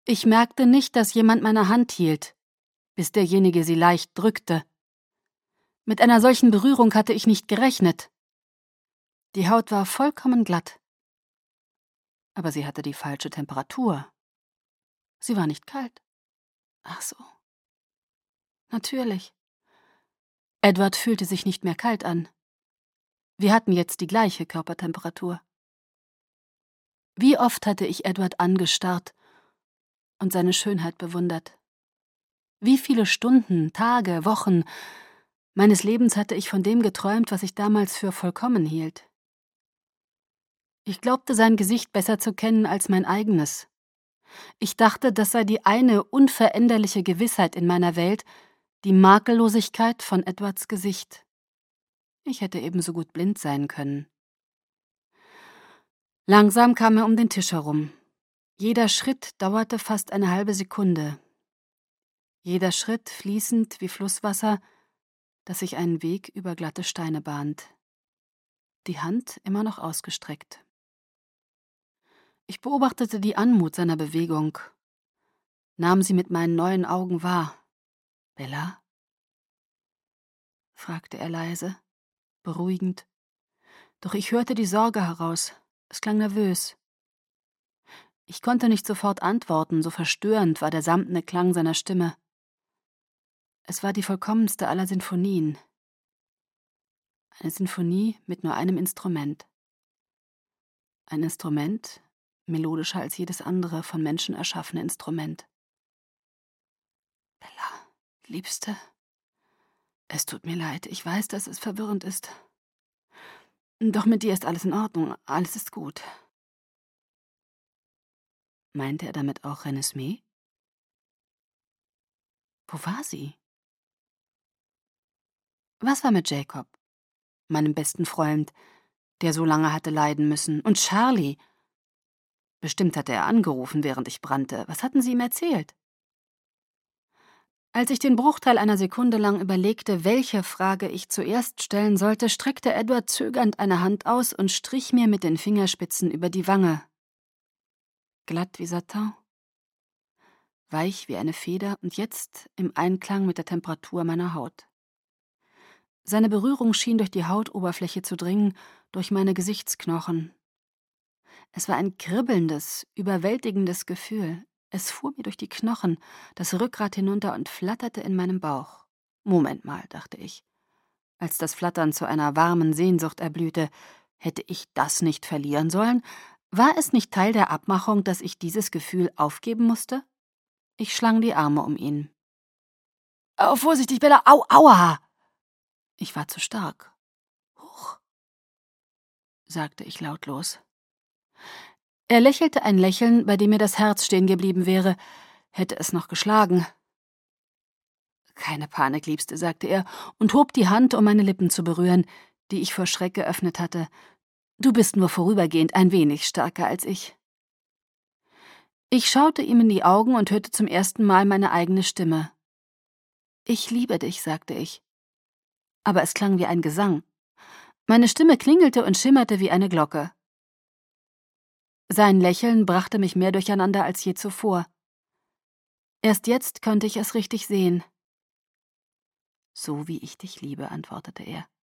Ich merkte nicht, dass jemand meine Hand hielt, bis derjenige sie leicht drückte. Mit einer solchen Berührung hatte ich nicht gerechnet. Die Haut war vollkommen glatt. Aber sie hatte die falsche Temperatur. Sie war nicht kalt. Ach so. Natürlich. Edward fühlte sich nicht mehr kalt an. Wir hatten jetzt die gleiche Körpertemperatur. Wie oft hatte ich Edward angestarrt und seine Schönheit bewundert. Wie viele Stunden, Tage, Wochen meines Lebens hatte ich von dem geträumt, was ich damals für vollkommen hielt. Ich glaubte, sein Gesicht besser zu kennen als mein eigenes. Ich dachte, das sei die eine unveränderliche Gewissheit in meiner Welt, die Makellosigkeit von Edwards Gesicht. Ich hätte ebenso gut blind sein können. Langsam kam er um den Tisch herum. Jeder Schritt dauerte fast eine halbe Sekunde. Jeder Schritt fließend wie Flusswasser, das sich einen Weg über glatte Steine bahnt. Die Hand immer noch ausgestreckt. Ich beobachtete die Anmut seiner Bewegung, nahm sie mit meinen neuen Augen wahr. »Bella?« fragte er leise, beruhigend. Doch ich hörte die Sorge heraus. Es klang nervös. Ich konnte nicht sofort antworten, so verstörend war der samtene Klang seiner Stimme. Es war die vollkommenste aller Sinfonien. Eine Sinfonie mit nur einem Instrument. Ein Instrument, melodischer als jedes andere von Menschen erschaffene Instrument. »Bella, Liebste, es tut mir leid, ich weiß, dass es verwirrend ist. Doch mit dir ist alles in Ordnung, alles ist gut.« Meinte er damit auch Renesmee? Wo war sie? Was war mit Jacob, meinem besten Freund, der so lange hatte leiden müssen? Und Charlie? Bestimmt hatte er angerufen, während ich brannte. Was hatten sie ihm erzählt? Als ich den Bruchteil einer Sekunde lang überlegte, welche Frage ich zuerst stellen sollte, streckte Edward zögernd eine Hand aus und strich mir mit den Fingerspitzen über die Wange. Glatt wie Satin, weich wie eine Feder und jetzt im Einklang mit der Temperatur meiner Haut. Seine Berührung schien durch die Hautoberfläche zu dringen, durch meine Gesichtsknochen. Es war ein kribbelndes, überwältigendes Gefühl. Es fuhr mir durch die Knochen, das Rückgrat hinunter und flatterte in meinem Bauch. Moment mal, dachte ich. Als das Flattern zu einer warmen Sehnsucht erblühte, hätte ich das nicht verlieren sollen? War es nicht Teil der Abmachung, dass ich dieses Gefühl aufgeben musste? Ich schlang die Arme um ihn. »Oh, vorsichtig, Bella! Au, aua!« Ich war zu stark. »Huch«, sagte ich lautlos. Er lächelte ein Lächeln, bei dem mir das Herz stehen geblieben wäre, hätte es noch geschlagen. »Keine Panik, Liebste«, sagte er und hob die Hand, um meine Lippen zu berühren, die ich vor Schreck geöffnet hatte. »Du bist nur vorübergehend ein wenig stärker als ich.« Ich schaute ihm in die Augen und hörte zum ersten Mal meine eigene Stimme. »Ich liebe dich«, sagte ich. Aber es klang wie ein Gesang. Meine Stimme klingelte und schimmerte wie eine Glocke. Sein Lächeln brachte mich mehr durcheinander als je zuvor. Erst jetzt konnte ich es richtig sehen. »So wie ich dich liebe«, antwortete er.